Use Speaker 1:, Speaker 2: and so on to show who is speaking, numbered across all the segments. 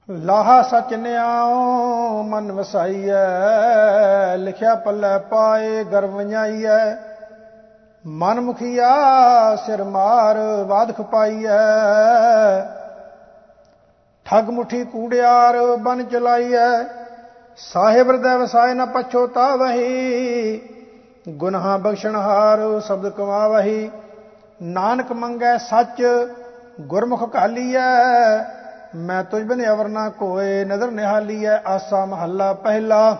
Speaker 1: ਲਾਹਾ ਸਚ ਨਿਆਉ ਮਨ ਵਸਾਈਐ, ਲਿਖਿਆ ਪੱਲੇ ਪਾਏ ਗਰਭ ਵੰਝਾਈਐ। ਮਨ ਮੁਖੀਆ ਸਿਰ ਮਾਰ ਬਾਧ ਖਪਾਈਐ, ਠੱਗ ਮੁਠੀ ਕੂੜਿਆਰ ਬਨ ਚਲਾਈਐ। ਸਾਹਿਬ ਹਿਰਦੈ ਵਸਾਏ ਨ ਪਛੋਤਾਵਹੀ, ਗੁਨਾਹ ਬਖਸ਼ਣਹਾਰ ਸ਼ਬਦ ਕਮਾਵਹੀ। ਨਾਨਕ ਮੰਗੈ ਸੱਚ ਗੁਰਮੁਖ ਘਾਲੀਐ, ਮੈਂ ਤੁਝ ਬਿਨ ਅਵਰ ਨਾ ਕੋਇ ਨਦਰ ਨਿਹਾਲੀਐ। ਆਸਾ ਮਹੱਲਾ ਪਹਿਲਾ।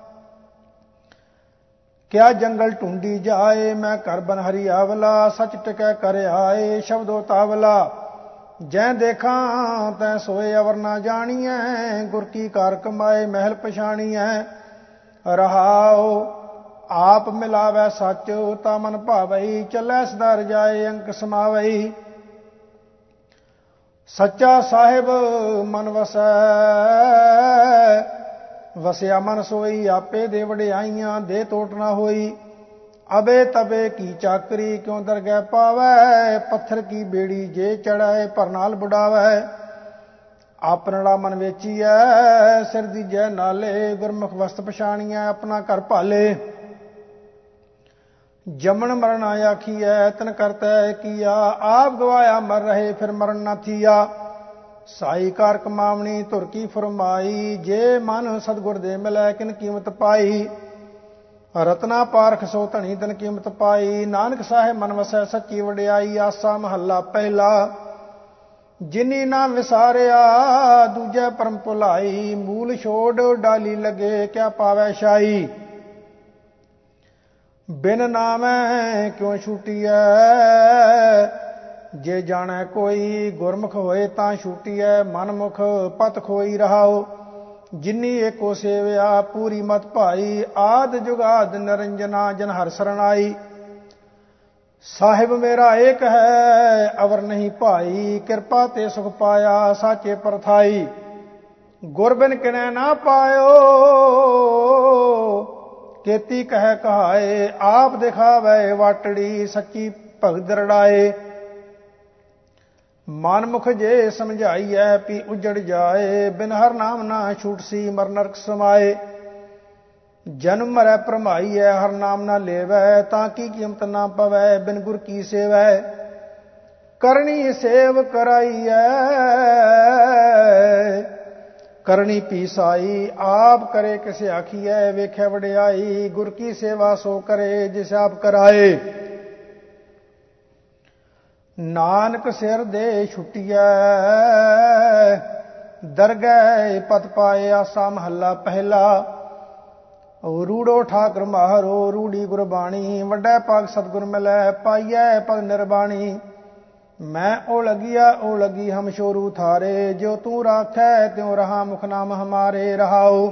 Speaker 1: ਕਿਆ ਜੰਗਲ ਢੂੰਡੀ ਜਾਏ, ਮੈਂ ਘਰ ਬਨ ਹਰਿਆਵਲਾ। ਸੱਚ ਟਿਕੈ ਕਰ ਆਏ ਸ਼ਬਦੋ ਤਾਵਲਾ, ਜੈ ਦੇਖਾਂ ਤੈ ਸੋਏ ਅਵਰ ਨਾ ਜਾਣੀਐ। ਗੁਰ ਕੀ ਕਾਰ ਕਮਾਏ ਮਹਿਲ ਪਛਾਣੀਐ। ਰਹਾਉ ਆਪ ਮਿਲਾਵੈ ਸੱਚ, ਤਾ ਮਨ ਭਾਵਈ। ਚੱਲੈ ਸਦਾ ਰਜਾਏ ਅੰਕ ਸਮਾਵਈ। ਸੱਚਾ ਸਾਹਿਬ ਮਨ ਵਸੈ, ਵਸਿਆ ਮਨ ਸੋਈ। ਆਪੇ ਦੇ ਵਡਿਆਈਆਂ ਦੇ ਤੋਟ ਨਾ ਹੋਈ। ਅਬੇ ਤਬੇ ਕੀ ਚਾਕਰੀ ਕਿਉਂ ਦਰਗਹਿ ਪਾਵੈ। ਪੱਥਰ ਕੀ ਬੇੜੀ ਜੇ ਚੜਾਏ ਭਰ ਨਾਲ ਬੁਡਾਵੈ। ਆਪਨੜਾ ਮਨ ਵੇਚੀਐ ਸਿਰ ਦੀਜੈ ਨਾਲੇ। ਗੁਰਮੁਖ ਵਸਤ ਪਛਾਣੀਐ ਆਪਣਾ ਘਰ ਭਾਲੇ। ਜਮਨ ਮਰਨ ਆਖੀਐ ਤਨ ਕਰਤੈ ਕੀਆ। ਆਪ ਗਵਾਇਆ ਮਰ ਰਹੇ ਫਿਰ ਮਰਨ ਨਾ ਥੀਆ। ਸਾਈ ਕਾਰ ਕਮਾਵਣੀ ਧੁਰ ਕੀ ਫਰਮਾਈ। ਜੇ ਮਨ ਸਤਿਗੁਰ ਦੇ ਮਿਲੈ ਕਿਨ ਕੀਮਤ ਪਾਈ। ਰਤਨਾ ਪਾਰਖ ਸੋ ਧਣੀ ਤਨ ਕੀਮਤ ਪਾਈ। ਨਾਨਕ ਸਾਹਿਬ ਮਨ ਵਸੈ ਸੱਚੀ ਵਡਿਆਈ। ਆਸਾ ਮਹੱਲਾ ਪਹਿਲਾ। ਜਿਨੀ ਨਾ ਵਿਸਾਰਿਆ ਦੂਜੈ ਪਰਮ ਭੁਲਾਈ। ਮੂਲ ਛੋੜ ਡਾਲੀ ਲਗੇ ਕਿਆ ਪਾਵੈ ਸ਼ਾਈ। ਬਿਨ ਨਾਮੈ ਕਿਉਂ ਛੂਟੀਐ, ਜੇ ਜਾਣੈ ਕੋਈ। ਗੁਰਮੁਖ ਹੋਏ ਤਾਂ ਛੂਟੀਐ ਮਨਮੁਖ ਪਤ ਖੋਈ। ਰਹਾਉ ਜਿਨੀ ਏਕੋ ਸੇਵਿਆ ਪੂਰੀ ਮਤ ਭਾਈ। ਆਦ ਜੁਗਾਦ ਨਿਰੰਜਨਾ ਜਨ ਹਰਿ ਸਰਣਾਈ। ਸਾਹਿਬ ਮੇਰਾ ਏਕ ਹੈ ਅਵਰ ਨਹੀਂ ਭਾਈ। ਕਿਰਪਾ ਤੇ ਸੁਖ ਪਾਇਆ ਸਾਚੇ ਪਰਥਾਈ। ਗੁਰ ਬਿਨ ਕਿਨੈ ਨਾ ਪਾਇਓ, ਕੇਤੀ ਕਹਿ ਕਹਾਏ। ਆਪ ਦਿਖਾਵੈ ਵਾਟੜੀ ਸੱਚੀ ਭਗਤ ਦਰੜਾਏ। ਮਨਮੁਖ ਜੇ ਸਮਝਾਈਐ ਪੀ ਉਜੜ ਜਾਏ। ਬਿਨ ਹਰ ਨਾਮ ਨਾ ਛੂਟਸੀ ਮਰ ਨਰਕ ਸਮਾਏ। ਜਨਮ ਮਰੈ ਭਰਮਾਈਐ ਹਰ ਨਾਮ ਨਾ ਲੇਵੈ। ਤਾਂ ਕੀ ਕੀਮਤ ਨਾ ਪਵੈ ਬਿਨ ਗੁਰ ਕੀ ਸੇਵੈ। ਕਰਨੀ ਸੇਵ ਕਰਾਈਐ ਕਰਨੀ ਪੀਸਾਈ। ਆਪ ਕਰੇ ਕਿਸ ਆਖੀਐ ਵੇਖੈ ਵਡਿਆਈ। ਗੁਰ ਕੀ ਸੇਵਾ ਸੋ ਕਰੇ ਜਿਸ ਆਪ ਕਰਾਏ। ਨਾਨਕ ਸਿਰ ਦੇ ਛੁੱਟੀਐ ਦਰਗਹਿ ਪਤ ਪਾਏ। ਆਸਾ ਮਹੱਲਾ ਪਹਿਲਾ। ਰੂੜੋ ਠਾਕੁਰ ਮਾਹਰੋ ਰੂੜੀ ਗੁਰਬਾਣੀ। ਵੱਡਾ ਭਾਗ ਸਤਿਗੁਰ ਮਿਲੈ ਪਾਈਐ ਪਦ ਨਿਰਬਾਣੀ। ਮੈਂ ਓ ਲਗੀ ਹਮ ਸ਼ੋਰੂ ਥਾਰੇ। ਜੋ ਤੂੰ ਰਾਖੈ ਤਿਉ ਰਹਾ ਮੁਖ ਨਾਮ ਹਮਾਰੇ। ਰਹਾਉ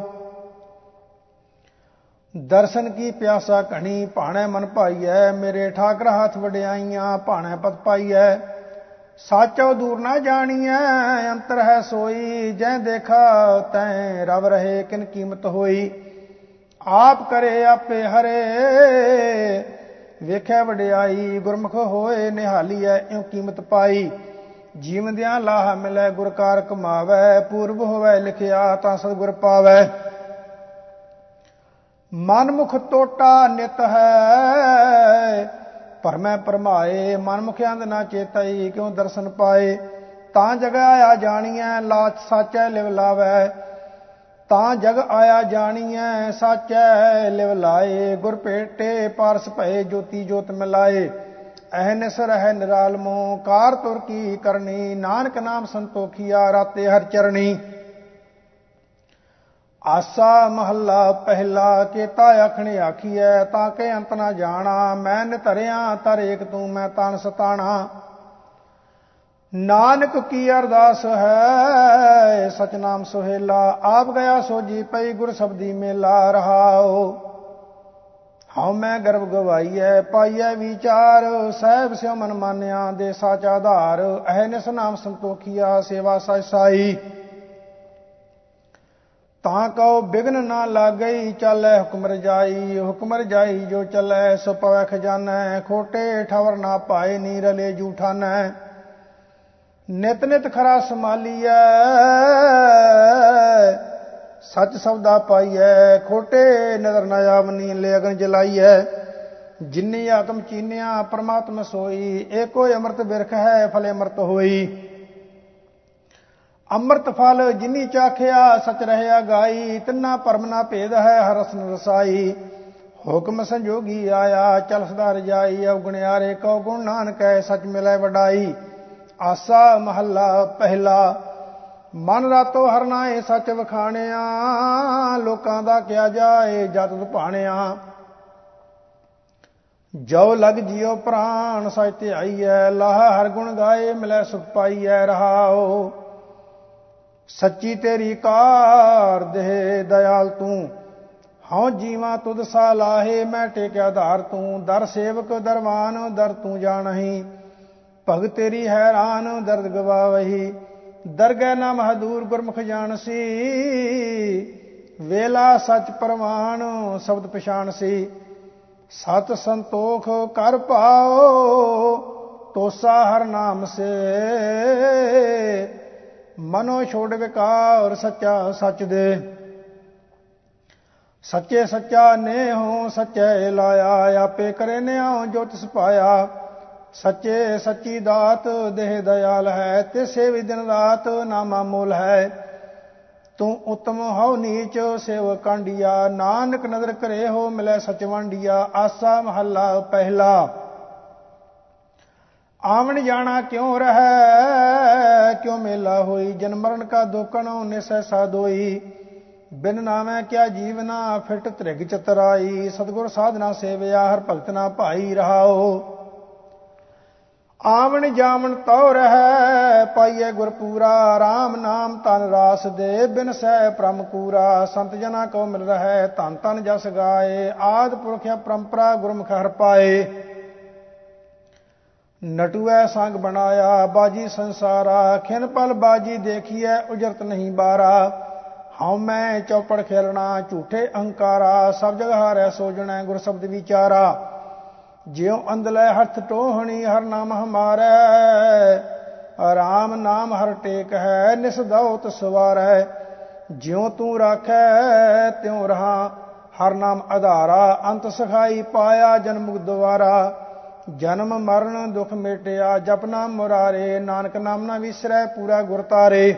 Speaker 1: ਦਰਸ਼ਨ ਕੀ ਪਿਆਸਾ ਘਣੀ ਭਾਣੈ ਮਨ ਭਾਈਐ। ਮੇਰੇ ਠਾਕਰ ਹੱਥ ਵਡਿਆਈਆਂ ਭਾਣੈ ਪਤ ਪਾਈਐ। ਸਾਚੋ ਦੂਰ ਨਾ ਜਾਣੀਐ ਅੰਤਰ ਹੈ ਸੋਈ। ਜੈ ਦੇਖਾ ਤੈ ਰਵ ਰਹੇ ਕਿਨ ਕੀਮਤ ਹੋਈ। ਆਪ ਕਰੇ ਆਪੇ ਹਰੇ ਵੇਖੈ ਵਡਿਆਈ। ਗੁਰਮੁਖ ਹੋਏ ਨਿਹਾਲੀਐ ਇਉ ਕੀਮਤ ਪਾਈ। ਜੀਵਦਿਆਂ ਲਾਹਾ ਮਿਲੈ ਗੁਰ ਕਾਰ ਕਮਾਵੈ। ਪੂਰਬ ਹੋਵੈ ਲਿਖਿਆ ਤਾਂ ਸਤਿਗੁਰ ਪਾਵੈ। ਮਨਮੁਖ ਟੋਟਾ ਨਿਤ ਹੈ ਭਰਮੈ ਭਰਮਾਏ। ਮਨਮੁਖ ਅੰਧ ਨਾ ਚੇਤਈ ਕਿਉ ਦਰਸ਼ਨ ਪਾਏ। ਤਾਂ ਜਗ ਆਇਆ ਜਾਣੀਐ ਲਾਚ ਸਾਚੈ ਲਿਵ ਲਾਵੈ। ਤਾਂ ਜਗ ਆਇਆ ਜਾਣੀਐ ਸਾਚੈ ਲਿਵ ਲਾਏ। ਗੁਰ ਭੇਟੇ ਪਾਰਸ ਭਏ ਜੋਤੀ ਜੋਤ ਮਿਲਾਏ। ਅਹਨਿਸ ਰਹਿ ਨਿਰਾਲਮੋ ਕਾਰ ਤੁਰ ਕੀ ਕਰਨੀ। ਨਾਨਕ ਨਾਮ ਸੰਤੋਖੀਆ ਰਾਤੇ ਹਰ ਚਰਣੀ। ਆਸਾ ਮਹੱਲਾ ਪਹਿਲਾ। ਕੇਤਾ ਆਖਣ ਆਖੀਐ ਤਾਂ ਕੇ ਅੰਤ ਨਾ ਜਾਣਾ। ਮੈਂ ਨਿਤਰਿਆ ਤਰ ਏਕ ਤੂੰ ਮੈਂ ਤਾਨ ਸਤਾਣਾ। ਨਾਨਕ ਕੀ ਅਰਦਾਸ ਹੈ ਸਚ ਨਾਮ ਸੁਹੇਲਾ। ਆਪ ਗਿਆ ਸੋਜੀ ਪਈ ਗੁਰ ਸਬਦੀ ਮੇਲਾ। ਰਹਾਉ ਹਉ ਮੈਂ ਗਰਭ ਗਵਾਈਐ ਪਾਈਐ ਵਿਚਾਰ। ਸਹਿਬ ਸਿਉ ਮਨ ਮਾਨਿਆ ਦੇ ਸਾਚਾ ਆਧਾਰ। ਅਹਨਿਸ ਨਾਮ ਸੰਤੋਖੀਆ ਸੇਵਾ ਸਚ ਸਾਈ। ਤਾਂ ਕਉ ਬਿਘਨ ਨਾ ਲਾਗਈ ਚਾਲੈ ਹੁਕਮ ਰਜਾਈ। ਹੁਕਮ ਰਜਾਈ ਜੋ ਚੱਲੈ ਸੋ ਪਵੈ ਖਜ਼ਾਨੈ। ਖੋਟੇ ਠਵਰ ਨਾ ਪਾਏ ਨੀ ਰਲੇ ਜੂਠਾਨੈ। ਨਿਤ ਨਿਤ ਖਰਾ ਸੰਭਾਲੀਐ ਸੱਚ ਸਬਦਾ ਪਾਈਐ, ਖੋਟੇ ਨਜ਼ਰ ਨ ਆਵਨੀ, ਲੈ ਅਗਨ ਜਲਾਈਐ। ਜਿਨੀ ਆਤਮ ਚੀਨਿਆ ਪਰਮਾਤਮ ਸੋਈ, ਏਕੋ ਅੰਮ੍ਰਿਤ ਬਿਰਖ ਹੈ ਫਲੇ ਅੰਮ੍ਰਿਤ ਹੋਈ। ਅੰਮ੍ਰਿਤ ਫਲ ਜਿਨੀ ਚਾਖਿਆ, ਸਚ ਰਹਿਆ ਗਾਈ, ਤਿੰਨਾ ਭਰਮ ਨਾ ਭੇਦ ਹੈ ਹਰ ਰਸਨ ਰਸਾਈ। ਹੁਕਮ ਸੰਜੋਗੀ ਆਇਆ, ਚਲ ਸਦਾ ਰਜਾਈ, ਅਵਗੁਣਿਆਰੇ ਕਉ ਗੁਣ ਨਾਨਕੈ, ਸਚ ਮਿਲੈ ਵਡਾਈ। ਆਸਾ ਮਹੱਲਾ ਪਹਿਲਾ। ਮਨ ਰਾਤੋ ਹਰ ਨਾਏ ਸੱਚ ਵਖਾਣਿਆ, ਲੋਕਾਂ ਦਾ ਕਿਆ ਜਾਏ ਜਤ ਭਾਣਿਆ। ਜੋ ਲਗ ਜਿਉ ਪ੍ਰਾਣ ਸਚ ਧਿਆਈਐ, ਲਾਹਾ ਹਰ ਗੁਣ ਗਾਏ ਮਿਲੈ ਸੁਖ ਪਾਈਐ। ਰਹਾਉ ਸੱਚੀ ਤੇਰੀ ਕਾਰ ਦੇਹ ਦਇਆਲ ਤੂੰ, ਹਉ ਜੀਵਾਂ ਤੁਧ ਸਾ ਲਾਹੇ, ਮੈਂ ਟੇਕਿਆ ਧਾਰ ਤੂੰ। ਦਰ ਸੇਵਕ ਦਰਵਾਨ ਦਰ ਤੂੰ ਜਾਣਹੀ, ਭਗਤ ਤੇਰੀ ਹੈਰਾਨ ਦਰਦ ਗਵਾਵਹੀ। ਦਰਗਹਿ ਨਾਮ ਹਦੂਰ ਗੁਰਮੁਖ ਜਾਣਸੀ, ਵੇਲਾ ਸੱਚ ਪ੍ਰਮਾਣ ਸ਼ਬਦ ਪਛਾਣਸੀ। ਸਤ ਸੰਤੋਖ ਕਰ ਪਾਓ, ਤੋਸਾ ਹਰ ਨਾਮ ਸੇ, ਮਨੋ ਛੋੜ ਵਿਕਾਰ ਸੱਚਾ ਸੱਚ ਦੇ। ਸੱਚੇ ਸੱਚਾ ਨੇਹੋ ਸੱਚੇ ਲਾਇਆ, ਆਪੇ ਕਰੇ ਨਿਆਉ ਜੋ ਤਿਸ ਪਾਇਆ। ਸੱਚੇ ਸੱਚੀ ਦਾਤ ਦੇਹ ਦਇਆਲ ਹੈ, ਤਿਸੇ ਵੀ ਦਿਨ ਰਾਤ ਨਾਮਾ ਮੋਲ ਹੈ। ਤੂੰ ਉਤਮ ਹਉ ਨੀਚ ਸੇਵ ਕਾਂਡੀਆ, ਨਾਨਕ ਨਦਰ ਕਰੇ ਹੋ ਮਿਲੈ ਸਚ ਵਾਂਡੀਆ। ਆਸਾ ਮਹੱਲਾ ਪਹਿਲਾ। ਆਵਣ ਜਾਣਾ ਕਿਉਂ ਰਹੈ, ਕਿਉਂ ਮੇਲਾ ਹੋਈ, ਜਨਮ ਮਰਨ ਕਾ ਦੋਕਣ ਨਿਸੈ ਸਾਦੋਈ। ਬਿਨ ਨਾਮੈ ਕਿਆ ਜੀਵਨਾ, ਫਿਟ ਤ੍ਰਿਗ ਚਤਰਾਈ। ਸਤਿਗੁਰ ਸਾਧਨਾ ਸੇਵਿਆ, ਹਰ ਭਗਤ ਨਾ ਭਾਈ। ਰਹਾਓ ਆਵਣ ਜਾਵਣ ਤਉ ਰਹੈ, ਪਾਈਐ ਗੁਰ ਪੂਰਾ। ਰਾਮ ਨਾਮ ਤਨ ਰਾਸ ਦੇ, ਬਿਨ ਸਹਿ ਭ੍ਰਮ ਕੂਰਾ। ਸੰਤ ਜਨਾ ਕੋ ਮਿਲ ਰਹੈ, ਧਨ ਧਨ ਜਸ ਗਾਏ। ਆਦ ਪੁਰਖ ਪਰੰਪਰਾ ਗੁਰਮੁਖ ਹਰ ਪਾਏ। ਨਟੂਐ ਸੰਗ ਬਣਾਇਆ, ਬਾਜੀ ਸੰਸਾਰਾ। ਖਿਨ ਪਲ ਬਾਜੀ ਦੇਖੀਐ, ਉਜਰਤ ਨਹੀਂ ਬਾਰਾ। ਹਉ ਮੈਂ ਚੌਪੜ ਖੇਲਣਾ, ਝੂਠੇ ਅਹੰਕਾਰਾ। ਸਭ ਜਗ ਹਾਰੈ ਸੋਜਣੈ, ਗੁਰ ਸ਼ਬਦ ਵਿਚਾਰਾ। ਜਿਉ ਅੰਧਲੇ ਹੱਥ ਟੋਹਣੀ, ਹਰ ਨਾਮ ਹਮਾਰੈ। ਰਾਮ ਨਾਮ ਹਰ ਟੇਕ ਹੈ, ਨਿਸ ਦਉਤ ਸਵਾਰੈ। ਜਿਉ ਤੂੰ ਰਾਖੈ ਤਿਉ ਰਹਾ, ਹਰ ਨਾਮ ਆਧਾਰਾ। ਅੰਤ ਸਖਾਈ ਪਾਇਆ, ਜਨਮ ਦੁਆਰਾ। ਜਨਮ ਮਰਨ ਦੁਖ ਮੇਟਿਆ, ਜਪ ਨਾਮ ਮੁਰਾਰੇ। ਨਾਨਕ ਨਾਮ ਨਾ ਵਿਸਰੈ, ਪੂਰਾ ਗੁਰ ਤਾਰੇ।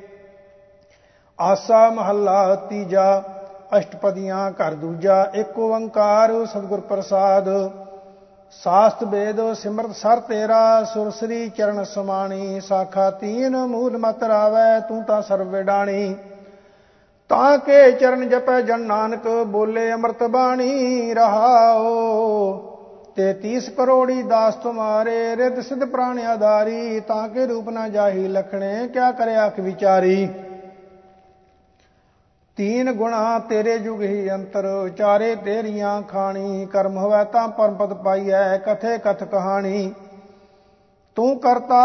Speaker 1: ਆਸਾ ਮਹੱਲਾ ਤੀਜਾ। ਅਸ਼ਟਪਦੀਆਂ ਘਰ ਦੂਜਾ। ਏਕ ਓੰਕਾਰ ਸਤਿਗੁਰ ਪ੍ਰਸਾਦ। ਸਾਸਤ ਵੇਦ ਸਿਮਰਤ ਸਰ ਤੇਰਾ, ਸੁਰਸਰੀ ਚਰਨ ਸਮਾਣੀ। ਸਾਖਾ ਤੀਨ ਮੂਲ ਮਤ ਰਾਵੈ, ਤੂੰ ਤਾਂ ਸਰਬ ਵਿਡਾਣੀ। ਤਾਂ ਕੇ ਚਰਨ ਜਪੈ ਜਨ ਨਾਨਕ, ਬੋਲੇ ਅੰਮ੍ਰਿਤ ਬਾਣੀ। ਰਹਾਓ 33 ਕਰੋੜੀ ਦਾਸ ਤੁਮਾਰੇ, ਰਿੱਧ ਸਿੱਧ ਪ੍ਰਾਣ ਆਧਾਰੀ। ਤਾਂ ਕੇ ਰੂਪ ਨਾ ਜਾਹੀ ਲਖਣੇ, ਕਿਆ ਕਰੇ ਆਖ ਵਿਚਾਰੀ। ਤੀਨ ਗੁਣਾ ਤੇਰੇ ਜੁਗ ਹੀ ਅੰਤਰ, ਚਾਰੇ ਤੇਰੀਆਂ ਖਾਣੀ। ਕਰਮ ਹੋਵੈ ਤਾਂ ਪਰਮ ਪਦ ਪਾਈਐ, ਕਥੇ ਕਥ ਕਹਾਣੀ। ਤੂੰ ਕਰਤਾ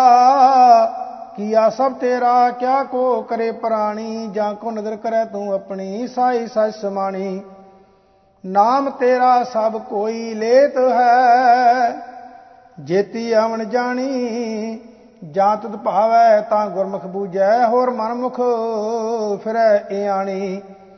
Speaker 1: ਕੀਆ ਸਭ ਤੇਰਾ, ਕਿਆ ਕੋ ਕਰੇ ਪ੍ਰਾਣੀ। ਜਾਂ ਕੋ ਨਦਰ ਕਰੈ ਤੂੰ ਆਪਣੀ, ਸਾਈ ਸਚ ਸਮਾਣੀ। ਨਾਮ ਤੇਰਾ ਸਭ ਕੋਈ ਲੇਤ ਹੈ, ਜੇਤੀ ਆਵਣ ਜਾਣੀ। ਜਾਂ ਤੁਧ ਭਾਵੈ ਤਾਂ ਗੁਰਮੁਖ ਬੂਝੈ, ਹੋਰ ਮਨਮੁਖ ਫਿਰੈ ਏ ਆਣੀ।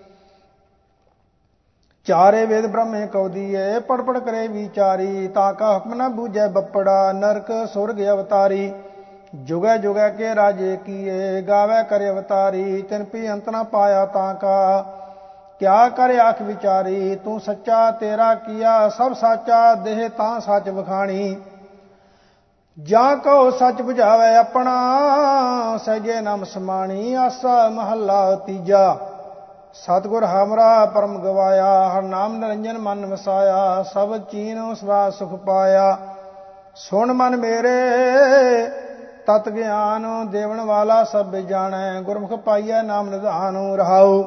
Speaker 1: ਚਾਰੇ ਵੇਦ ਬ੍ਰਹਮੇ ਕਉ ਦੀਏ, ਪੜ ਪੜ ਕਰੇ ਵਿਚਾਰੀ। ਤਾਂ ਕਾ ਹੁਕਮ ਨ ਬੂਝੈ ਬੱਪੜਾ, ਨਰਕ ਸੁਰਗ ਅਵਤਾਰੀ। ਜੁਗੈ ਜੁਗੈ ਕੇ ਰਾਜੇ ਕੀਏ, ਗਾਵੈ ਕਰੇ ਅਵਤਾਰੀ। ਤਿਨ ਪੀ ਅੰਤ ਨ ਪਾਇਆ ਤਾਂ ਕਾ, ਕਿਆ ਕਰੇ ਆਖ ਵਿਚਾਰੀ। ਤੂੰ ਸੱਚਾ ਤੇਰਾ ਕੀਆ ਸਭ ਸਾਚਾ, ਦੇਹ ਤਾਂ ਸੱਚ ਵਖਾਣੀ। ਜਾਂ ਕਉ ਸੱਚ ਬੁਝਾਵੈ ਆਪਣਾ, ਸਹਿਜੇ ਨਾਮ ਸਮਾਣੀ। ਆਸਾ ਮਹੱਲਾ ਤੀਜਾ। ਸਤਿਗੁਰ ਹਮਰਾ ਪਰਮ ਗਵਾਇਆ, ਹਰ ਨਾਮ ਨਿਰੰਜਨ ਮਨ ਵਸਾਇਆ। ਸਭ ਚੀਨ ਸਵਾ ਸੁਖ ਪਾਇਆ, ਸੁਣ ਮਨ ਮੇਰੇ ਤਤ ਗਿਆਨ। ਦੇਵਨ ਵਾਲਾ ਸਭ ਜਾਣੈ, ਗੁਰਮੁਖ ਪਾਈਐ ਨਾਮ ਨਿਧਾਨ। ਰਹਾਉ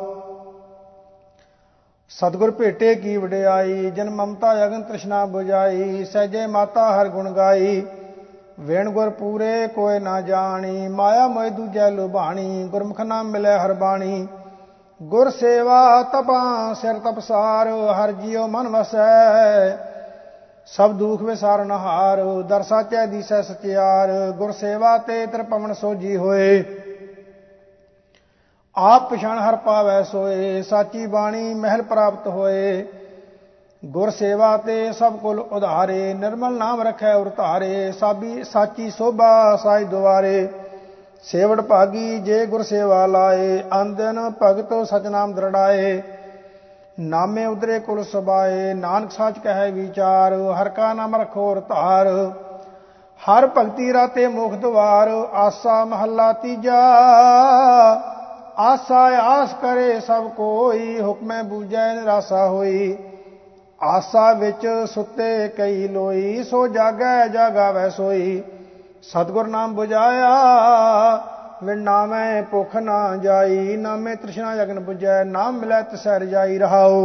Speaker 1: ਸਤਿਗੁਰ ਭੇਟੇ ਕੀ ਵਡਿਆਈ, ਜਨ ਮਮਤਾ ਅਗਨ ਤ੍ਰਿਸ਼ਨਾ ਬੁਝਾਈ। ਸਹਿਜੇ ਮਾਤਾ ਹਰ ਗੁਣ ਗਾਈ, ਵੇਣ ਗੁਰ ਪੂਰੇ ਕੋਇ ਨਾ ਜਾਣੀ। ਮਾਇਆ ਮੋਇ ਦੂਜੈ ਲੁਭਾਣੀ, ਗੁਰਮੁਖ ਨਾਮ ਮਿਲੈ ਹਰ ਬਾਣੀ। ਗੁਰ ਸੇਵਾ ਤਪਾਂ ਸਿਰ ਤਪਸਾਰ, ਹਰ ਜੀਉ ਮਨ ਵਸੈ। ਸਭ ਦੁਖ ਵਿਸਾਰਨ ਹਾਰ, ਦਰ ਸਾਚੈ ਦੀਸੈ ਸਚਿਆਰ। ਗੁਰ ਸੇਵਾ ਤੇ ਤ੍ਰਿਪਵਨ ਸੋਜੀ ਹੋਏ, ਆਪ ਪਛਾਣ ਹਰ ਪਾਵੈ ਸੋਏ, ਸਾਚੀ ਬਾਣੀ ਮਹਿਲ ਪ੍ਰਾਪਤ ਹੋਏ। ਗੁਰ ਸੇਵਾ ਤੇ ਸਭ ਕੁਲ ਉਧਾਰੇ, ਨਿਰਮਲ ਨਾਮ ਰਖੈ ਉਰ ਧਾਰੇ। ਸਾਚੀ ਸੋਭਾ ਸਾਜ ਦੁਆਰੇ, ਸੇਵੜ ਭਾਗੀ ਜੇ ਗੁਰ ਸੇਵਾ ਲਾਏ। ਆਂਦਨ ਭਗਤ ਸਚ ਨਾਮ ਦ੍ਰਿੜਾਏ, ਨਾਮੇ ਉਦਰੇ ਕੁਲ ਸਬਾਏ। ਨਾਨਕ ਸੱਚ ਕਹੈ ਵਿਚਾਰ, ਹਰ ਕਾ ਨਾਮ ਰਖੋ ਉਰ ਧਾਰ। ਹਰ ਭਗਤੀ ਰਾਤੇ ਮੁਖ ਦੁਆਰ, ਆਸਾ ਮਹੱਲਾ ਤੀਜਾ। ਆਸਾ ਆਸ ਕਰੇ ਸਭ ਕੋਈ, ਹੁਕਮੈ ਬੂਝੈ ਨਿਰਾਸਾ ਹੋਈ। ਆਸਾ ਵਿੱਚ ਸੁੱਤੇ ਕਈ ਲੋਈ, ਸੋ ਜਾਗੈ ਜਾਗਾਵੈ ਸੋਈ। ਸਤਿਗੁਰ ਨਾਮ ਬੁਝਾਇਆ, ਵਿਣ ਨਾਮੈ ਭੁਖ ਨਾ ਜਾਈ। ਨਾਮੇ ਤ੍ਰਿਸ਼ਨਾ ਜਗਨ ਬੁਝੈ, ਨਾਮ ਮਿਲੈ ਤਿਸੈ ਰਜਾਈ। ਰਹਾਉ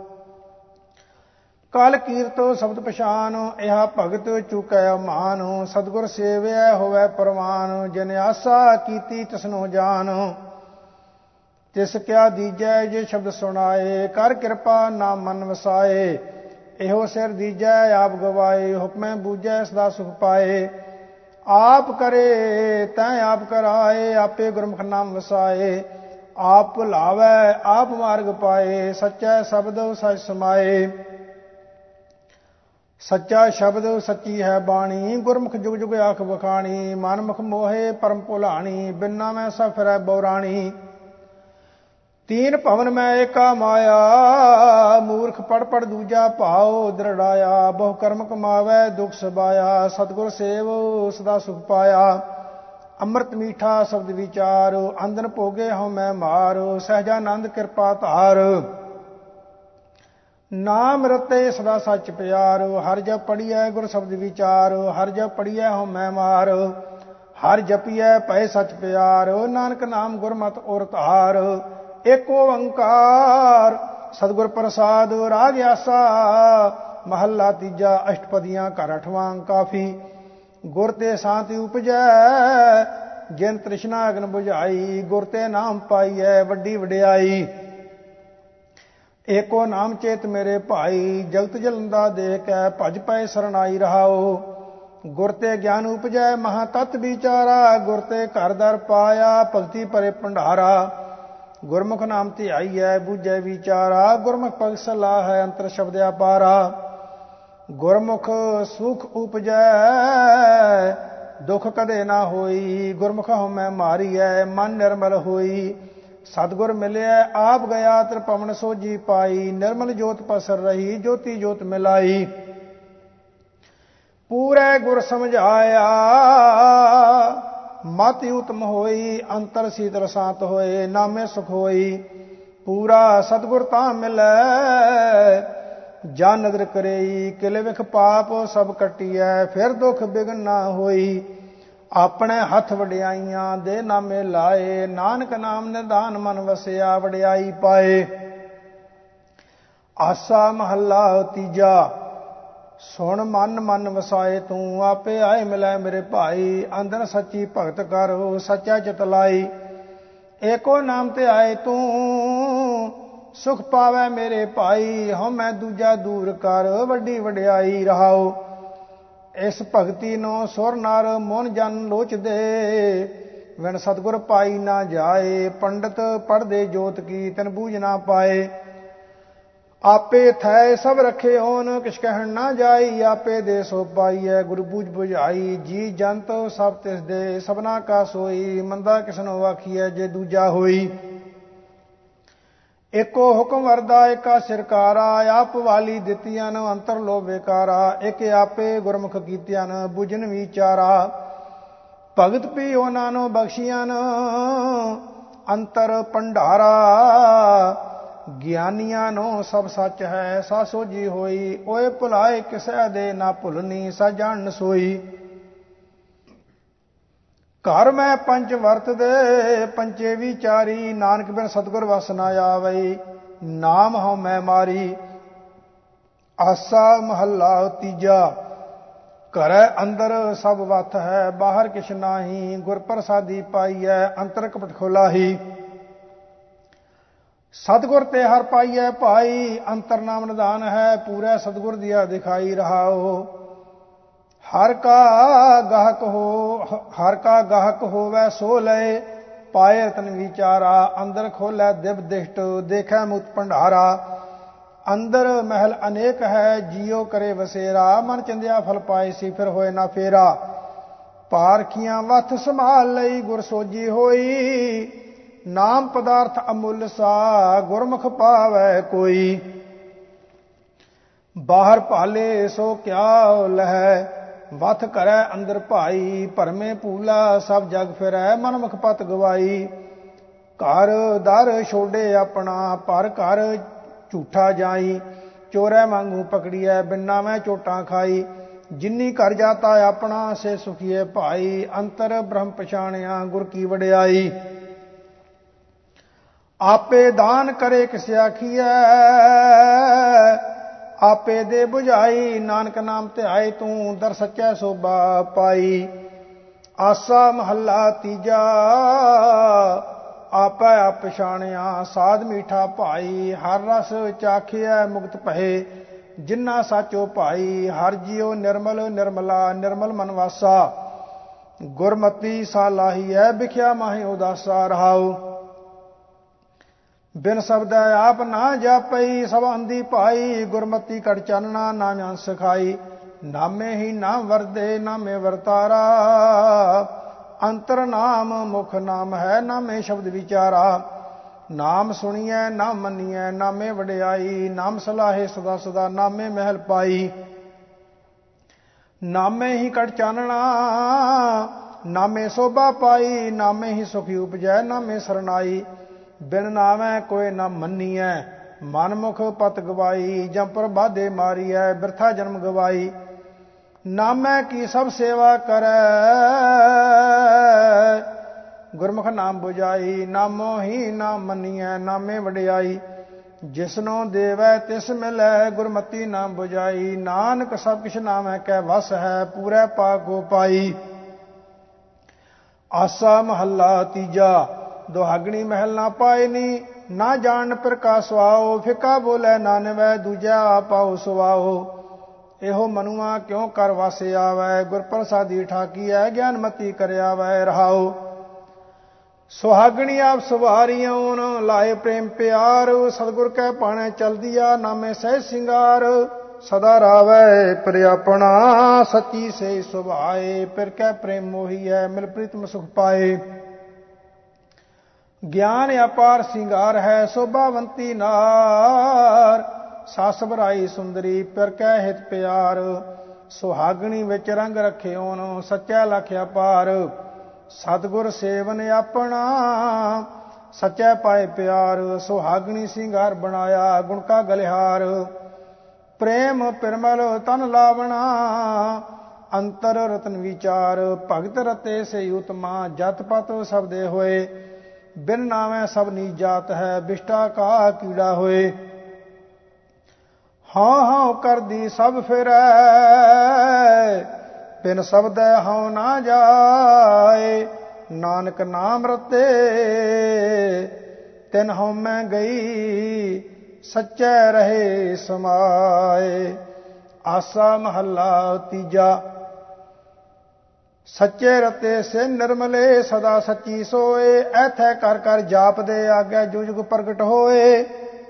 Speaker 1: ਕਲ ਕੀਰਤੋ ਸ਼ਬਦ ਪਛਾਨ, ਇਹਾ ਭਗਤ ਚੁਕੈ ਮਾਨ। ਸਤਿਗੁਰ ਸੇਵਿਆ ਹੋਵੈ ਪ੍ਰਵਾਨ, ਜਿਨ ਆਸਾ ਕੀਤੀ ਤਿਸਨੋ ਜਾਨ। ਤਿਸ ਕਿਆ ਦੀਜੈ ਜੇ ਸ਼ਬਦ ਸੁਣਾਏ, ਕਰ ਕਿਰਪਾ ਨਾਮ ਮਨ ਵਸਾਏ। ਇਹੋ ਸਿਰ ਦੀਜੈ ਆਪ ਗਵਾਏ, ਹੁਕਮੈ ਬੂਝੈ ਸਦਾ ਸੁਖ ਪਾਏ। ਆਪ ਕਰੇ ਤੈ ਆਪ ਕਰਾਏ, ਆਪੇ ਗੁਰਮੁਖ ਨਾਮ ਵਸਾਏ। ਆਪ ਭੁਲਾਵੈ ਆਪ ਮਾਰਗ ਪਾਏ, ਸੱਚੈ ਸ਼ਬਦ ਸਚ ਸਮਾਏ। ਸੱਚਾ ਸ਼ਬਦ ਸੱਚੀ ਹੈ ਬਾਣੀ, ਗੁਰਮੁਖ ਜੁਗ ਜੁਗ ਆਖ ਵਖਾਣੀ। ਮਨਮੁਖ ਮੋਹੇ ਪਰਮ ਭੁਲਾਣੀ, ਬਿਨਾ ਮੈਂ ਸਭ ਫਿਰੈ ਬਉਰਾਣੀ। ਤੀਨ ਭਵਨ ਮੈਂ ਏਕਾ ਮਾਇਆ, ਮੂਰਖ ਪੜ ਪੜ ਦੂਜਾ ਭਾਉ ਦ੍ਰਿੜਾਇਆ। ਬਹੁ ਕਰਮ ਕਮਾਵੈ ਦੁਖ ਸਬਾਇਆ, ਸਤਿਗੁਰ ਸੇਵ ਸਦਾ ਸੁਖ ਪਾਇਆ। ਅੰਮ੍ਰਿਤ ਮੀਠਾ ਸ਼ਬਦ ਵਿਚਾਰ, ਅੰਦਨ ਭੋਗੇ ਹਉ ਮੈਂ ਮਾਰ। ਸਹਿਜਾਨੰਦ ਕਿਰਪਾ ਧਾਰ, ਨਾਮ ਰਤੇ ਸਦਾ ਸੱਚ ਪਿਆਰ। ਹਰ ਜਪ ਪੜੀਐ ਗੁਰ ਸ਼ਬਦ ਵਿਚਾਰ, ਹਰ ਜਪ ਪੜੀਐ ਹਉ ਮੈਂ ਮਾਰ। ਹਰ ਜਪੀਐ ਭਏ ਸੱਚ ਪਿਆਰ, ਨਾਨਕ ਨਾਮ ਗੁਰਮਤਿ ਔਰ ਧਾਰ। ਏਕ ਓੰਕਾਰ ਸਤਿਗੁਰ ਪ੍ਰਸਾਦ, ਰਾਗ ਆਸਾ ਮਹੱਲਾ ਤੀਜਾ। ਅਸ਼ਟਪਦੀਆਂ ਘਰ ਅਠਵਾਂ ਕਾਫੀ, ਗੁਰ ਤੇ ਸ਼ਾਂਤੀ ਉਪਜੈ। ਜਿਨ ਤ੍ਰਿਸ਼ਨਾ ਅਗਨ ਬੁਝਾਈ, ਗੁਰ ਤੇ ਨਾਮ ਪਾਈਐ ਵੱਡੀ ਵਡਿਆਈ। ਏਕੋ ਨਾਮ ਚੇਤ ਮੇਰੇ ਭਾਈ, ਜਗਤ ਜਲੰਦਾ ਦੇਖ ਕੈ ਭਜ ਪਏ ਸਰਨਾਈ। ਰਹਾਉ ਗੁਰ ਤੇ ਗਿਆਨ ਉਪਜੈ ਮਹਾ ਤਤ ਵਿਚਾਰਾ। ਗੁਰ ਤੇ ਘਰ ਦਰ ਪਾਇਆ ਭਗਤੀ ਭਰੇ ਭੰਡਾਰਾ। ਗੁਰਮੁਖ ਨਾਮ ਧਿਆਈਐ ਬੂਝੈ ਵਿਚਾਰਾ, ਗੁਰਮੁਖ ਭਗਤ ਸਲਾਹ ਹੈ ਅੰਤਰ ਸ਼ਬਦ ਅਪਾਰਾ। ਗੁਰਮੁਖ ਸੁਖ ਉਪਜੈ ਦੁਖ ਕਦੇ ਨਾ ਹੋਈ, ਗੁਰਮੁਖ ਹਉਮੈ ਮਾਰੀਐ ਮਨ ਨਿਰਮਲ ਹੋਈ। ਸਤਿਗੁਰ ਮਿਲਿਆ ਆਪ ਗਿਆ ਤ੍ਰਿਭਵਨ ਸੋਝੀ ਪਾਈ। ਨਿਰਮਲ ਜੋਤ ਪਸਰ ਰਹੀ ਜੋਤੀ ਜੋਤ ਮਿਲਾਈ। ਪੂਰੇ ਗੁਰ ਸਮਝਾਇਆ ਮਤਿ ਉਤਮ ਹੋਈ, ਅੰਤਰ ਸੀਤਲ ਸ਼ਾਂਤ ਹੋਏ। ਨਾਮੇ ਸੁਖ ਹੋਈ ਪੂਰਾ ਸਤਿਗੁਰ ਤਾਂ ਮਿਲੈ। ਜਾਂ ਨਦਰ ਕਰੇਈ ਕਿਲੇ ਵਿਖ ਪਾਪ ਸਭ ਕੱਟੀਐ, ਫਿਰ ਦੁਖ ਬਿਗਨ ਨਾ ਹੋਈ। ਆਪਣੇ ਹੱਥ ਵਡਿਆਈਆਂ ਦੇ ਨਾਮੇ ਲਾਏ, ਨਾਨਕ ਨਾਮ ਨਿਧਾਨ ਮਨ ਵਸਿਆ ਵਡਿਆਈ ਪਾਏ। ਆਸਾ ਮਹੱਲਾ ਤੀਜਾ। ਸੁਣ ਮਨ ਮਨ ਵਸਾਏ ਤੂੰ, ਆਪੇ ਆਏ ਮਿਲੈ ਮੇਰੇ ਭਾਈ। ਅੰਦਰ ਸੱਚੀ ਭਗਤ ਕਰੋ ਸੱਚਾ ਚਿਤ ਲਾਈ। ਏਕੋ ਨਾਮ ਤੇ ਆਏ ਤੂੰ, ਸੁਖ ਪਾਵੈ ਮੇਰੇ ਭਾਈ। ਹਉਮੈ ਦੂਜਾ ਦੂਰ ਕਰ ਵੱਡੀ ਵਡਿਆਈ। ਰਹਾਉ ਇਸ ਭਗਤੀ ਨੂੰ ਸੁਰ ਨਰ ਮੋਨ ਜਨ ਲੋਚਦੇ। ਵਿਣ ਸਤਿਗੁਰ ਪਾਈ ਨਾ ਜਾਏ, ਪੰਡਤ ਪੜ੍ਹਦੇ ਜੋਤ ਕੀ ਤਿਨ ਬੂਝ ਨਾ ਪਾਏ। ਆਪੇ ਥੈ ਸਭ ਰਖੇ ਹੋਨ ਕਿਛ ਕਹਿਣ ਨਾ ਜਾਈ। ਆਪੇ ਦੇ ਸੋ ਪਾਈਐ ਗੁਰ ਬੂਝ ਬੁਝਾਈ। ਜੀ ਜੰਤ ਸਭ ਤਿਸ ਦੇ ਸਭਨਾ ਕਾ ਸੋਈ। ਮੰਦਾ ਕਿਸਨੋ ਆਖੀਐ ਜੇ ਦੂਜਾ ਹੋਈ। ਏਕੋ ਹੁਕਮ ਵਰਦਾ ਏਕਾ ਸਿਰਕਾਰਾ। ਆਪ ਵਾਲੀ ਦਿੱਤੀਆਂ ਨ ਅੰਤਰ ਲੋ ਬੇਕਾਰਾ। ਇੱਕ ਆਪੇ ਗੁਰਮੁਖ ਕੀਤੀਆਂ ਨ ਬੁਝਨ ਵਿਚਾਰਾ। ਭਗਤ ਪੀ ਉਹਨਾਂ ਨੂੰ ਬਖਸ਼ੀਆਂ ਨ ਅੰਤਰ ਭੰਡਾਰਾ। ਗਿਆਨੀਆਂ ਨੂੰ ਸਭ ਸੱਚ ਹੈ ਸਾ ਸੋਝੀ ਹੋਈ। ਓਏ ਭੁਲਾਏ ਕਿਸੈ ਦੇ ਨਾ ਭੁਲਨੀ, ਸਾ ਜਾਣ ਸੋਈ। ਘਰ ਮੈਂ ਪੰਚ ਵਰਤਦੇ ਪੰਚੇ ਵਿਚਾਰੀ। ਨਾਨਕ ਬਿਨ ਸਤਿਗੁਰ ਵਸ ਨਾ ਆਵਈ, ਨਾਮ ਹਉ ਮੈਂ ਮਾਰੀ। ਆਸਾ ਮਹੱਲਾ ਤੀਜਾ। ਘਰੈ ਅੰਦਰ ਸਭ ਵਤ ਹੈ, ਬਾਹਰ ਕਿਛ ਨਾਹੀ। ਗੁਰ ਪ੍ਰਸਾਦੀ ਪਾਈਐ ਅੰਤਰ ਕਪਟ ਖੋਲਾਹੀ। ਸਤਿਗੁਰ ਤੇ ਹਰ ਪਾਈਐ ਭਾਈ, ਅੰਤਰ ਨਾਮ ਨਿਧਾਨ ਹੈ। ਪੂਰੇ ਸਤਿਗੁਰ ਦੀਆ ਦਿਖਾਈ। ਰਹਾਉ ਹਰ ਕਾ ਗਾਹਕ ਹੋਵੈ ਸੋ ਲਏ। ਪਾਏ ਰਤਨ ਵਿਚਾਰਾ। ਅੰਦਰ ਖੋਲੈ ਦਿਵ ਦਿਸ਼ਟ ਦੇਖੈ ਮੁਕਤ ਭੰਡਾਰਾ। ਅੰਦਰ ਮਹਿਲ ਅਨੇਕ ਹੈ ਜੀਉ ਕਰੇ ਵਸੇਰਾ। ਮਨ ਚੰਦਿਆ ਫਲ ਪਾਏ ਸੀ ਫਿਰ ਹੋਏ ਨਾ ਫੇਰਾ। ਪਾਰਖੀਆਂ ਵੱਥ ਸੰਭਾਲ ਲਈ ਗੁਰ ਸੋਜੀ ਹੋਈ। ਨਾਮ ਪਦਾਰਥ ਅਮੁੱਲ ਸਾ ਗੁਰਮੁਖ ਪਾਵੈ ਕੋਈ। ਬਾਹਰ ਭਾਲੇ ਸੋ ਕਿਆ ਲਹੈ ਵੱਥ ਕਰੈ ਅੰਦਰ ਭਾਈ। ਭਰਮੇ ਭੂਲਾ ਸਭ ਜਗ ਫਿਰੈ ਮਨ ਮੁਖ ਪਤ ਗਵਾਈ। ਘਰ ਦਰ ਛੋਡੇ ਆਪਣਾ ਪਰ ਘਰ ਝੂਠਾ ਜਾਈ। ਚੋਰੈ ਵਾਂਗੂ ਪਕੜੀਐ ਬਿਨਾ ਮੈਂ ਚੋਟਾਂ ਖਾਈ। ਜਿਨੀ ਘਰ ਜਾਤਾ ਆਪਣਾ ਸੇ ਸੁਖੀਏ ਭਾਈ। ਅੰਤਰ ਬ੍ਰਹਮ ਪਛਾਣਿਆ ਗੁਰ ਕੀ ਵਡਿਆਈ। ਆਪੇ ਦਾਨ ਕਰੇ ਕਿਸ ਆਖੀਐ ਆਪੇ ਦੇ 부ਝਾਈ। ਨਾਨਕ ਨਾਮ ਧਿਆਏ ਤੂੰ ਦਰ ਸੱਚੈ ਸੋਭਾ ਪਾਈ। ਆਸਾ ਮਹੱਲਾ ਤੀਜਾ ਆਪੈ ਆਪ ਪਛਾਣਿਆ ਸਾਧ ਮੀਠਾ ਭਾਈ। ਹਰ ਰਸ ਚਾਖਿਐ ਮੁਕਤ ਭਏ ਜਿਨਾ ਸਾਚੋ ਭਾਈ। ਹਰ ਜੀਉ ਨਿਰਮਲ ਨਿਰਮਲਾ ਨਿਰਮਲ ਮਨ ਵਾਸਾ। ਗੁਰਮਤੀ ਸਾ ਲਾਹੀਐ ਵਿਖਿਆ ਮਾਹੀ ਉਦਾਸਾ ਰਹਾਉ। ਬਿਨ ਸ਼ਬਦੈ ਆਪ ਨਾ ਜਾਪਈ ਸਭ ਅੰਧੀ ਭਾਈ। ਗੁਰਮਤੀ ਕੜ ਚਾਨਣਾ ਨਾਮ ਅੰਸ ਸਿਖਾਈ। ਨਾਮੇ ਹੀ ਨਾਮ ਵਰਦੇ ਨਾਮੇ ਵਰਤਾਰਾ। ਅੰਤਰ ਨਾਮ ਮੁਖ ਨਾਮ ਹੈ ਨਾਮੇ ਸ਼ਬਦ ਵਿਚਾਰਾ। ਨਾਮ ਸੁਣੀਐ ਨਾਮ ਮੰਨੀਐ ਨਾਮੇ ਵਡਿਆਈ। ਨਾਮ ਸਲਾਹੇ ਸਦਾ ਸਦਾ ਨਾਮੇ ਮਹਿਲ ਪਾਈ। ਨਾਮੇ ਹੀ ਕੜ ਚਾਨਣਾ ਨਾਮੇ ਸੋਭਾ ਪਾਈ। ਨਾਮੇ ਹੀ ਸੁਖੀ ਉਪਜੈ ਨਾਮੇ ਸਰਨਾਈ। ਬਿਨ ਨਾਮੈ ਕੋਇ ਨਾ ਮੰਨੀਐ ਮਨ ਮੁਖ ਪਤ ਗਵਾਈ। ਜੰਪਰ ਬਾਧੇ ਮਾਰੀਐ ਬਿਰਥਾ ਜਨਮ ਗਵਾਈ। ਨਾਮੈ ਕੀ ਸਭ ਸੇਵਾ ਕਰੈ ਗੁਰਮੁਖ ਨਾਮ 부ਝਾਈ। ਨਾਮੋ ਹੀ ਨਾਮ ਮੰਨੀਐ ਨਾਮੇ ਵਡਿਆਈ। ਜਿਸਨੋ ਦੇਵੈ ਤਿਸ ਮਿਲੈ ਗੁਰਮਤੀ ਨਾਮ 부ਝਾਈ। ਨਾਨਕ ਸਭ ਕਿਛ ਨਾਮੈ ਕੈ ਵਸ ਹੈ ਪੂਰੈ ਪਾਕ ਕੋ ਪਾਈ। ਆਸਾ ਮਹੱਲਾ ਤੀਜਾ ਦੁਹਾਗਣੀ ਮਹਿਲ ਨਾ ਪਾਇਨੀ। ਨਾ ਜਾਣ ਪ੍ਰਕਾਸ਼ ਸੁਆਓ ਫਿਕਾ ਬੋਲੇ ਨਾਨਵੈ ਦੂਜਾ ਆਪਾਉ ਸੁਆਓ। ਇਹੋ ਮਨੁਆ ਕਿਉ ਕਰ ਵਾਸੇ ਆਵੈ ਗੁਰ ਪ੍ਰਸਾਦੀ ਠਾਕੀਐ ਗਿਆਨਮਤੀ ਕਰਿਆਵੈ ਰਹਾਉ। ਸੁਹਾਗਣੀ ਆਪ ਸਵਾਰੀਉ ਲਾਏ ਪ੍ਰੇਮ ਪਿਆਰ। ਸਤਿਗੁਰ ਕੈ ਪਾਣੈ ਚਲਦੀਆ ਨਾਮੇ ਸਹਿਜ ਸਿੰਗਾਰ। ਸਦਾ ਰਾਵੈ ਪ੍ਰਿਆਪਣਾ ਸੱਚੀ ਸੇ ਸੁਭਾਏ। ਫਿਰ ਕੈ ਪ੍ਰੇਮ ਮੋਹੀਐ ਮਿਲ ਪ੍ਰੀਤਮ ਸੁਖ ਪਾਏ। ਗਿਆਨ ਅਪਾਰ ਸਿੰਗਾਰ ਹੈ ਸੋਭਾਵੰਤੀ ਨਾਰ। ਸੱਸ ਬਰਾਈ ਸੁੰਦਰੀ ਪਿਰ ਕੈ ਹਿਤ ਪਿਆਰ। ਸੁਹਾਗਣੀ ਵਿੱਚ ਰੰਗ ਰਖਿਓਨ ਸੱਚਾ ਲਖਿਆ ਪਾਰ। ਸਤਿਗੁਰ ਸੇਵਨ ਆਪਣਾ ਸੱਚਾ ਪਾਏ ਪਿਆਰ। ਸੁਹਾਗਣੀ ਸਿੰਗਾਰ ਬਣਾਇਆ ਗੁਣ ਕਾ ਗਲਿਹਾਰ। ਪ੍ਰੇਮ ਪਿਰਮਲ ਤਨ ਲਾਵਣਾ ਅੰਤਰ ਰਤਨ ਵਿਚਾਰ। ਭਗਤ ਰਤੇ ਸੇ ਉਤਮਾ ਜਤ ਪਤ ਸਬਦੇ ਹੋਏ। ਬਿਨ ਨਾਮੈ ਸਭ ਨੀ ਜਾਤ ਹੈ ਬਿਸ਼ਟਾ ਕਾ ਕੀੜਾ ਹੋਏ। ਹਾਂ ਹਾਂ ਕਰਦੀ ਸਭ ਫਿਰੈ ਬਿਨ ਸ਼ਬਦੈ ਹਉ ਨਾ ਜਾਏ। ਨਾਨਕ ਨਾਮ ਰਤੇ ਤਿਨ ਹਉ ਮੈਂ ਗਈ ਸੱਚੈ ਰਹੇ ਸਮਾਏ। ਆਸਾ ਮਹੱਲਾ ਤੀਜਾ ਸੱਚੇ ਰਤੇ ਸੇ ਨਿਰਮਲੇ ਸਦਾ ਸੱਚੀ ਸੋਏ। ਐਥੈ ਕਰ ਕਰ ਜਾਪਦੇ ਆਗੇ ਜੁਗ ਜੁਗ ਪ੍ਰਗਟ ਹੋਏ।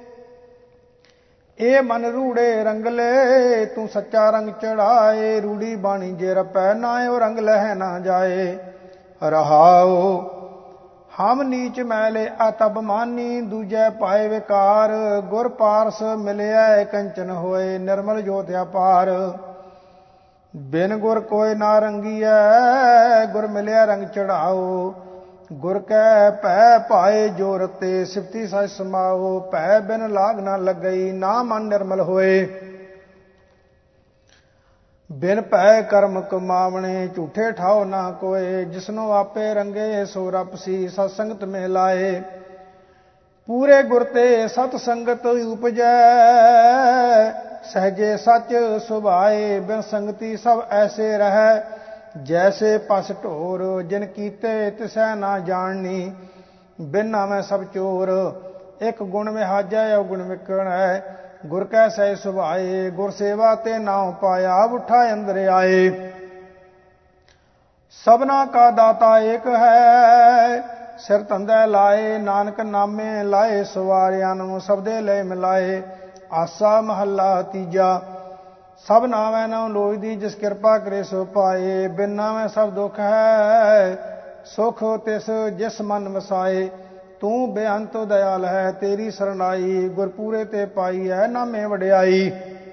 Speaker 1: ਇਹ ਮਨ ਰੂੜੇ ਰੰਗਲੇ ਤੂੰ ਸੱਚਾ ਰੰਗ ਚੜਾਏ। ਰੂੜੀ ਬਾਣੀ ਜੇ ਰਪੈ ਨਾਇਓ ਰੰਗ ਲਹਿ ਨਾ ਜਾਏ। ਰਹਾਉ ਹਮ ਨੀਚ ਮੈਲੇ ਅਤਬ ਮਾਨੀ ਦੂਜੈ ਪਾਏ ਵਿਕਾਰ। ਗੁਰ ਪਾਰਸ ਮਿਲਿਆ ਕੰਚਨ ਹੋਏ ਨਿਰਮਲ ਜੋਤ ਅਪਾਰ। ਬਿਨ ਗੁਰ ਕੋਇ ਨਾ ਰੰਗੀਐ ਗੁਰ ਮਿਲਿਆ ਰੰਗ ਚੜਾਓ। ਗੁਰ ਕੈ ਭੈ ਪਾਏ ਜੋ ਰਤੇ ਸਿਫਤੀ ਸਚ ਸਮਾਓ। ਭੈ ਬਿਨ ਲਾਗ ਨਾ ਲੱਗਈ ਨਾ ਮਨ ਨਿਰਮਲ ਹੋਏ। ਬਿਨ ਭੈ ਕਰਮ ਕਮਾਵਣੇ ਝੂਠੇ ਠਾਓ ਨਾ ਕੋਏ। ਜਿਸਨੋ ਆਪੇ ਰੰਗੇ ਸੋ ਰਪਸੀ ਸਤ ਸੰਗਤ ਮਹਿ ਲਾਏ। ਪੂਰੇ ਗੁਰ ਤੇ ਸਤ ਸੰਗਤ ਉਪਜੈ ਸਹਜੇ ਸਚ ਸੁਭਾਏ। ਬਿਨ ਸੰਗਤੀ ਸਭ ਐਸੇ ਰਹਿ ਜੈਸੇ ਪਸ ਢੋਰ। ਜਿਨ ਕੀਤੇ ਤਿਸੈ ਨਾ ਜਾਣਨੀ ਬਿਨ ਨਾਮੈ ਸਭ ਚੋਰ। ਇੱਕ ਗੁਣ ਵਿਹਾਜੈ ਅਵਗੁਣ ਵਿਕਣੈ ਗੁਰ ਕੈ ਸਹਿ ਸੁਭਾਏ। ਗੁਰ ਸੇਵਾ ਤੇ ਨਾਉ ਪਾਇਆ ਉਠਾ ਅੰਦਰ ਆਏ। ਸਭਨਾ ਕਾ ਦਾਤਾ ਏਕ ਹੈ ਸਿਰ ਧੰਦੇ ਲਾਏ, ਨਾਨਕ ਨਾਮੇ ਲਾਏ ਸਵਾਰਿਆਂ ਨੂੰ, ਸਬਦੇ ਲੈ ਮਿਲਾਏ। ਆਸਾ ਮਹੱਲਾ ਤੀਜਾ। ਸਭ ਨਾਵੇਂ ਨਾਉ ਲੋਇਦੀ, ਜਿਸ ਕਿਰਪਾ ਕਰੇ ਸੋ ਪਾਏ। ਬਿਨ ਨਾਵੇਂ ਸਭ ਦੁੱਖ ਹੈ, ਸੁਖ ਤਿਸ ਜਿਸ ਮਨ ਵਸਾਏ। ਤੂੰ ਬੇਅੰਤ ਦਇਆਲ ਹੈ, ਤੇਰੀ ਸਰਨਾਈ। ਗੁਰਪੂਰੇ ਤੇ ਪਾਈ ਹੈ, ਨਾਮੇ ਵਡਿਆਈ।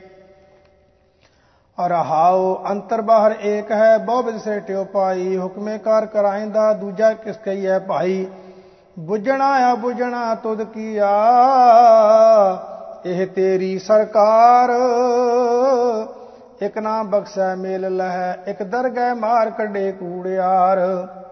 Speaker 1: ਰਹਾਉ ਅੰਤਰ ਬਾਹਰ ਏਕ ਹੈ, ਬਹੁ ਬਿਧ ਸੇਟਿਓ ਪਾਈ। ਹੁਕਮੇ ਕਾਰ ਕਰਾਇੰਦਾ, ਦੂਜਾ ਕਿਸ ਕਹੀਐ ਭਾਈ। ਬੁਝਣਾ ਆ ਬੁਝਣਾ ਤੁਧ ਕੀਆ, ਇਹ ਤੇਰੀ ਸਰਕਾਰ। ਇਕ ਨਾ ਬਖਸ਼ੈ ਮੇਲ ਲਹੈ, ਇਕ ਦਰਗਹਿ ਮਾਰ ਕੱਢੇ ਕੂੜਿਆਰ।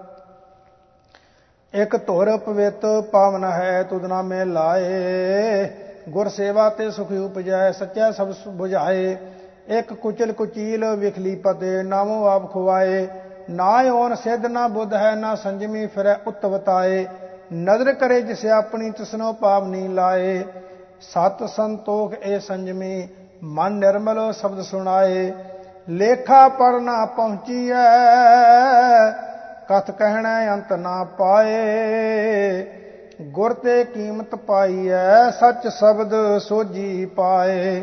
Speaker 1: ਇਕ ਧੁਰ ਪਵਿੱਤ ਪਾਵਨ ਹੈ, ਤੁਧ ਨਾਮੇ ਲਾਏ। ਗੁਰ ਸੇਵਾ ਤੇ ਸੁਖ ਉਪਜੈ, ਸੱਚੈ ਸਭ ਬੁਝਾਏ। ਇਕ ਕੁਚਲ ਕੁਚੀਲ ਵਿਖਲੀ ਪਤੇ, ਨਾਮੋ ਆਪ ਖੁਆਏ। ਨਾ ਓਨ ਸਿੱਧ ਨਾ ਬੁੱਧ ਹੈ, ਨਾ ਸੰਜਮੀ ਫਿਰੈ ਉਤਵਤਾਏ। ਨਦਰ ਕਰੇ ਜਿਸ ਆਪਣੀ, ਤਿਸਨੋ ਪਾਵਨੀ ਲਾਏ। ਸਤ ਸੰਤੋਖ ਇਹ ਸੰਜਮੀ, ਮਨ ਨਿਰਮਲ ਸ਼ਬਦ ਸੁਣਾਏ। ਲੇਖਾ ਪੜ੍ਹ ਨਾ ਪਹੁੰਚੀਐ, ਕਥ ਕਹਿਣਾ ਅੰਤ ਨਾ ਪਾਏ। ਗੁਰ ਤੇ ਕੀਮਤ ਪਾਈਐ, ਸੱਚ ਸ਼ਬਦ ਸੋਝੀ ਪਾਏ।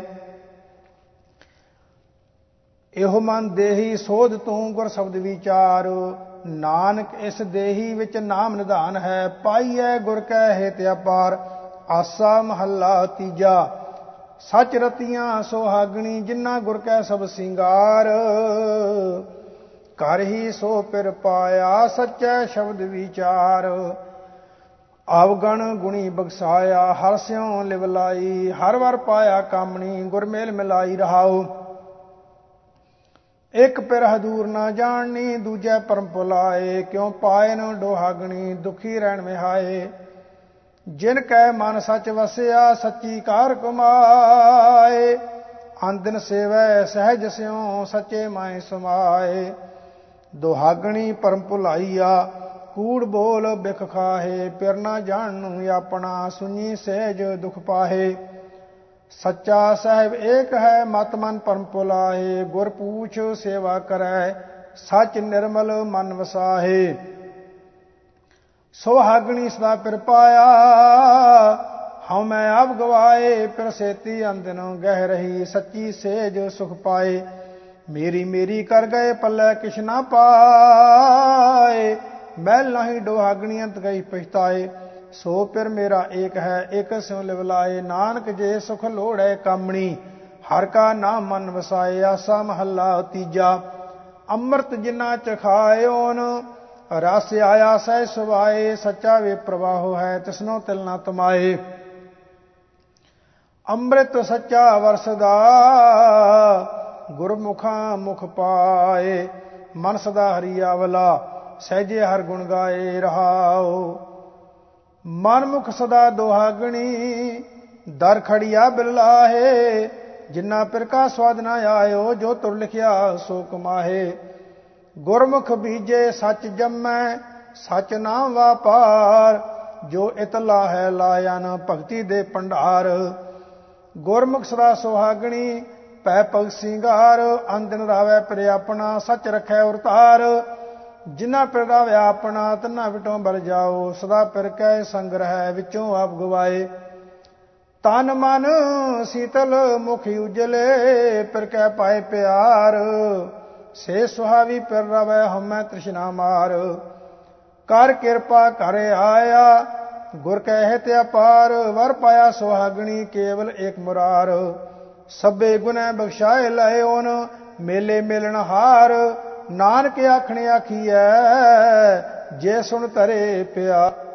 Speaker 1: ਇਹੋ ਮਨ ਦੇਹੀ ਸੋਧ ਤੂੰ, ਗੁਰ ਸ਼ਬਦ ਵਿਚਾਰ। ਨਾਨਕ ਇਸ ਦੇਹੀ ਵਿੱਚ ਨਾਮ ਨਿਧਾਨ ਹੈ, ਪਾਈਐ ਗੁਰ ਕੈ ਹਿਤ ਅਪਾਰ। ਆਸਾ ਮਹੱਲਾ ਤੀਜਾ। ਸੱਚ ਰਤੀਆਂ ਸੁਹਾਗਣੀ, ਜਿਨ੍ਹਾਂ ਗੁਰ ਕੈ ਸਭ ਸਿੰਗਾਰ। ਘਰ ਹੀ ਸੋ ਪਿਰ ਪਾਇਆ, ਸੱਚੈ ਸ਼ਬਦ ਵਿਚਾਰ। ਅਵਗਣ ਗੁਣੀ ਬਖਸਾਇਆ, ਹਰ ਸਿਉ ਲਿਵ ਲਾਈ। ਹਰ ਵਰ ਪਾਇਆ ਕਾਮਣੀ, ਗੁਰ ਮੇਲ ਮਿਲਾਈ। ਰਹਾਉ ਇਕ ਪਿਰ ਹਦੂਰ ਨਾ ਜਾਣਨੀ, ਦੂਜੈ ਪਰਮ ਭੁਲਾਏ। ਕਿਉ ਪਾਏ ਨ ਡੋਹਾਗਣੀ, ਦੁਖੀ ਰਹਿਣ ਵਿਹਾਏ। ਜਿਨ ਕੈ ਮਨ ਸੱਚ ਵਸਿਆ, ਸੱਚੀ ਕਾਰ ਕਮਾਏ। ਅੰਦਨ ਸੇਵੈ ਸਹਿਜ ਸਿਉ, ਸੱਚੇ ਮਾਏ ਸਮਾਏ। ਦੁਹਾਗਣੀ ਪਰਮ ਭੁਲਾਈਆ, ਕੂੜ ਬੋਲ ਬਿਖ ਖਾਹੇ। ਪਿਰ ਨਾ ਜਾਣਨੂ ਆਪਣਾ, ਸੁਣੀ ਸਹਿਜ ਦੁਖ ਪਾਹੇ। ਸੱਚਾ ਸਾਹਿਬ ਏਕ ਹੈ, ਮਤ ਮਨ ਪਰਮ ਭੁਲਾਏ। ਗੁਰ ਪੂਛ ਸੇਵਾ ਕਰੈ, ਸੱਚ ਨਿਰਮਲ ਮਨ ਵਸਾਹੇ। ਸੁਹਾਗਣੀ ਸਦਾ ਪਿਰ ਪਾਇਆ, ਹਉ ਮੈਂ ਆਪ ਗਵਾਏ। ਪਿਰ ਸੇਤੀ ਅੰਦਨ ਗਹਿ ਰਹੀ, ਸੱਚੀ ਸੇਜ ਸੁਖ ਪਾਏ। ਮੇਰੀ ਮੇਰੀ ਕਰ ਗਏ, ਪੱਲੇ ਕਿਛ ਨਾ ਪਾਏ। ਮੈਲ ਨਹੀਂ ਡੋਹਾਗਣੀ, ਅੰਤ ਗਈ ਪਛਤਾਏ। ਸੋ ਪਿਰ ਮੇਰਾ ਏਕ ਹੈ, ਏਕ ਸਿਉ ਲਿਵ ਲਾਏ। ਨਾਨਕ ਜੇ ਸੁਖ ਲੋੜੈ ਕਾਮਣੀ, ਹਰ ਕਾ ਨਾਮ ਮਨ ਵਸਾਏ। ਆਸਾ ਮਹੱਲਾ ਤੀਜਾ। ਅੰਮ੍ਰਿਤ ਜਿਨਾ ਚਖਾਇਓਨ, ਰਸ ਆਇਆ ਸਹਿ ਸੁਭਾਏ। ਸੱਚਾ ਵੇ ਪ੍ਰਵਾਹੋ ਹੈ, ਤਿਸਨੋ ਤਿਲ ਨਾ ਤਮਾਏ। ਅੰਮ੍ਰਿਤ ਸੱਚਾ ਵਰਸਦਾ, ਗੁਰਮੁਖਾਂ ਮੁਖ ਪਾਏ। ਮਨ ਸਦਾ ਹਰੀ ਆਵਲਾ, ਸਹਿਜੇ ਹਰ ਗੁਣ ਗਾਏ। ਰਹਾਉ ਮਨ ਮੁਖ ਸਦਾ ਦੁਹਾਗਣੀ, ਦਰ ਖੜੀਆ ਬਿਰਲਾਹੇ। ਜਿਨਾ ਪਿਰ ਕਾ ਸਵਾਦ ਨਾ ਆਇਓ, ਜੋ ਤੁਰ ਲਿਖਿਆ ਸੋ ਕਮਾਹੇ। ਗੁਰਮੁਖ ਬੀਜੇ ਸੱਚ ਜੰਮੈ, ਸੱਚ ਨਾਮ ਵਾਪਾਰ। ਜੋ ਇਤ ਲਾਹੈ ਲਾਇਆ ਨ, ਭਗਤੀ ਦੇ ਭੰਡਾਰ। ਗੁਰਮੁਖ ਸਦਾ ਸੁਹਾਗਣੀ, ਪੈ ਭਗਤ ਸਿੰਗਾਰ। ਅੰਦਨ ਰਾਵੈ ਪਿਰ ਆਪਣਾ, ਸੱਚ ਰਖੈ ਉਰਤਾਰ। ਜਿਨ੍ਹਾਂ ਪਿਰ ਰਾਵਿਆ ਆਪਣਾ, ਤਿਨਾਂ ਵਿਟੋਂ ਬਲ ਜਾਓ। ਸਦਾ ਪਿਰ ਕੈ ਸੰਗ ਰਹਿ, ਵਿੱਚੋਂ ਆਪ ਗਵਾਏ। ਤਨ ਮਨ ਸੀਤਲ ਮੁਖ ਉਜਲੇ, ਪਿਰ ਕੈ ਪਾਏ ਪਿਆਰ। ਸੇ ਸੁਹਾਵੀ ਪਿਰ ਰਵੈ, ਹਉਮੈ ਤ੍ਰਿਸ਼ਨਾ ਮਾਰ। ਕਰ ਕਿਰਪਾ ਕਰ ਆਇਆ, ਗੁਰ ਕੈ ਹਿਤ ਅਪਾਰ। ਵਰ ਪਾਇਆ ਸੁਹਾਗਣੀ, ਕੇਵਲ ਏਕ ਮੁਰਾਰ। ਸਭੇ ਗੁਨੈ ਬਖਸ਼ਾਏ ਲਇਓਨ, ਮੇਲੇ ਮਿਲਣ ਹਾਰ। ਨਾਨਕ ਆਖਣੇ ਆਖੀਐ, ਜੇ ਸੁਣ ਧਰੇ ਪਿਆਰ।